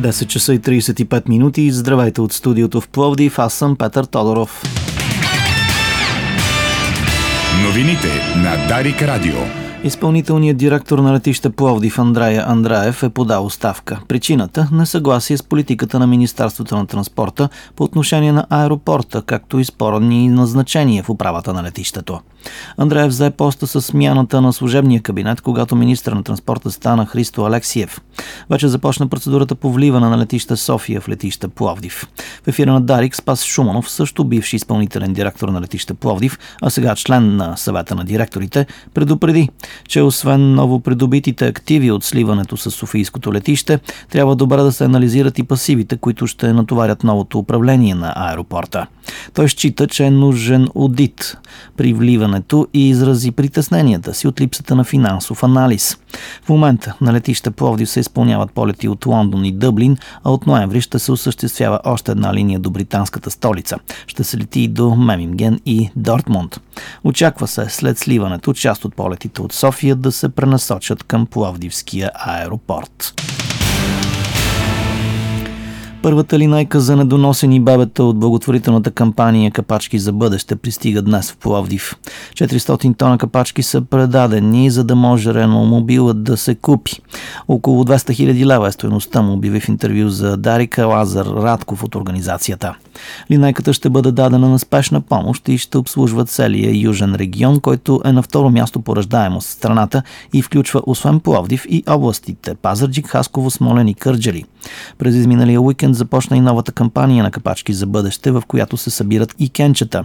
10 часа и 35 минути. Здравейте от студиото в Пловдив. Аз съм Петър Тодоров. Новините на Дарик Радио. Изпълнителният директор на летище Пловдив Андрея Андраев е подал оставка. Причината – несъгласие с политиката на Министерството на транспорта по отношение на аеропорта, както и спорни назначения в управата на летището. Андраев взе поста с смяната на служебния кабинет, когато министър на транспорта стана Христо Алексиев. Вече започна процедурата по вливане на летище София в летище Пловдив. В ефира на Дарик Спас Шуманов, също бивши изпълнителен директор на летище Пловдив, а сега член на съвета на директорите, предупреди, че освен новопридобитите активи от сливането с Софийското летище, трябва добре да се анализират и пасивите, които ще натоварят новото управление на аеропорта. Той счита, че е нужен одит при вливането и изрази притесненията си от липсата на финансов анализ. В момента на летище Пловдив се изпълняват полети от Лондон и Дъблин, а от ноември ще се осъществява още една линия до британската столица. Ще се лети до Меминген и Дортмунд. Очаква се след сливането част от полетите от София да се пренасочат към Пловдивския аеропорт. Първата линейка за недоносени бебета от благотворителната кампания «Капачки за бъдеще» пристига днес в Пловдив. 400 тона капачки са предадени, за да може реаномобилът да се купи. Около 200 хиляди лева е стойността му, обяви в интервю за Дарика Лазар Радков от организацията. Линейката ще бъде дадена на спешна помощ и ще обслужва целия южен регион, който е на второ място по раждаемост в страната и включва освен Пловдив и областите Пазарджик, Хасково, Смолян и Кърджали. През изминалия уикенд започна и новата кампания на «Капачки за бъдеще», в която се събират и кенчета.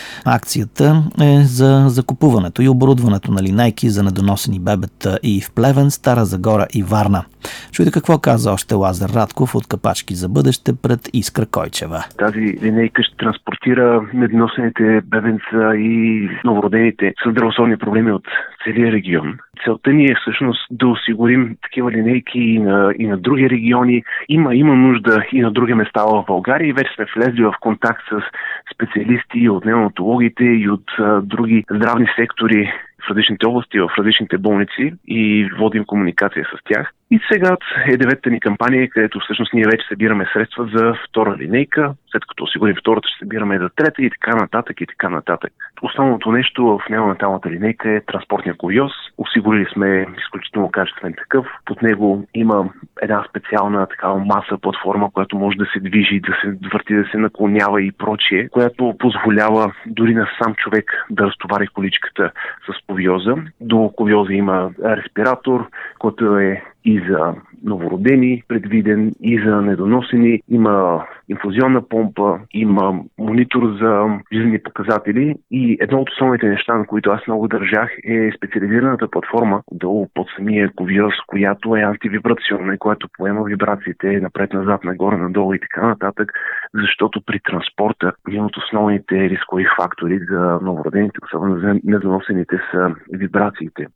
Акцията е за закупуването и оборудването на линейки за недоносени бебета и в Плевен, Стара Загора и Варна. Чуйте какво каза още Лазар Радков от «Капачки за бъдеще» пред Искра Койчева. Тази линейка ще транспортира недоносените бебенца и новородените с здравословни проблеми от целия регион. Целта ни е всъщност да осигурим такива линейки и на други региони. Има нужда и на други места в България и вече сме влезли в контакт с специалисти от неонатологите и от други здравни сектори в различните области, в различните болници и водим комуникация с тях. И сега е 9-та ни кампания, където всъщност ние вече събираме средства за втора линейка. След като осигурим втората, ще събираме за трета и така нататък и така нататък. Основното нещо в неонаталната линейка е транспортния куриоз. Осигурили сме изключително качествен такъв. Под него има една специална такава маса, платформа, която може да се движи, да се върти, да се наклонява и прочие, която позволява дори на сам човек да разтовари количката с кувиоза. До кувиоза има респиратор, който е и за новородени предвиден, и за недоносени. Има инфузионна помпа, има монитор за жизнени показатели и едно от основните неща, на които аз много държах, е специализираната платформа долу под самия кувиоз, която е антивибрационна и която поема вибрациите напред-назад, нагоре-надолу и така нататък, защото при транспорта един от основните рискови фактори за новородените, особено за недоносените, са вибрациите.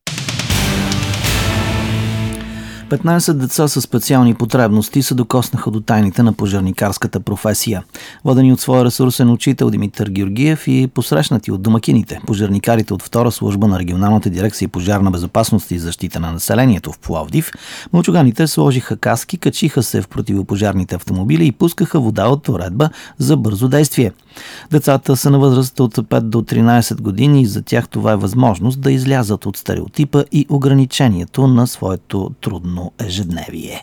15 деца със специални потребности се докоснаха до тайните на пожарникарската професия. Водени от своя ресурсен учител Димитър Георгиев и посрещнати от домакините, пожарникарите от втора служба на регионалната дирекция пожарна безопасност и защита на населението в Пловдив, мълчуганите сложиха каски, качиха се в противопожарните автомобили и пускаха вода от уредба за бързо действие. Децата са на възраст от 5 до 13 години и за тях това е възможност да излязат от стереотипа и ограничението на своето трудно ежедневие.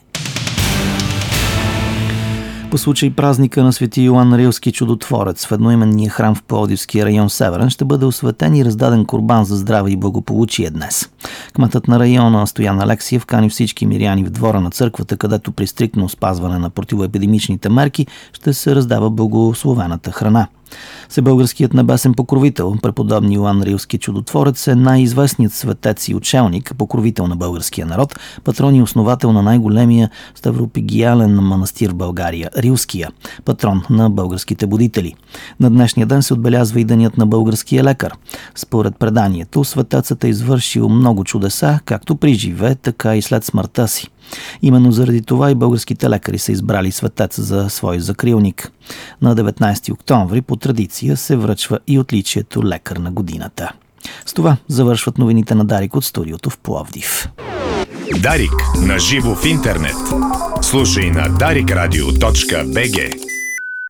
По случай празника на Свети Йоан Рилски чудотворец в едноименния храм в Пловдивския район Северен ще бъде осветен и раздаден курбан за здраве и благополучие днес. Кметът на района Стоян Алексиев кани всички миряни в двора на църквата, където при стриктно спазване на противоепидемичните мерки ще се раздава благословената храна. Всебългарският небесен покровител, преподобни Йоан Рилски чудотворец, е най-известният светец и учелник, покровител на българския народ, патрон и основател на най-големия ставропигиален манастир в България – Рилския, патрон на българските будители. На днешния ден се отбелязва и денят на българския лекар. Според преданието, светецът е извършил много чудеса, както при живе, така и след смъртта си. Именно заради това и българските лекари са избрали светец за свой закрилник. На 19 октомври по традиция се връчва и отличието лекар на годината. С това завършват новините на Дарик от студиото в Пловдив. Дарик на живо в интернет. Слушай на darikradio.bg.